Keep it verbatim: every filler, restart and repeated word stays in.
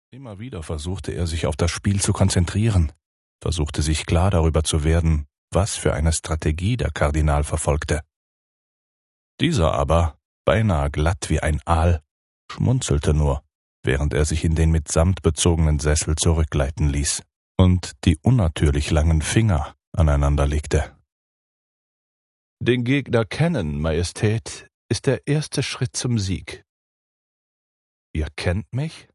Immer wieder versuchte er sich auf das Spiel zu konzentrieren, versuchte sich klar darüber zu werden, was für eine Strategie der Kardinal verfolgte. Dieser aber, beinahe glatt wie ein Aal, schmunzelte nur, während er sich in den mit Samt bezogenen Sessel zurückgleiten ließ und die unnatürlich langen Finger aneinander legte. »Den Gegner kennen, Majestät, ist der erste Schritt zum Sieg.« »Ihr kennt mich?«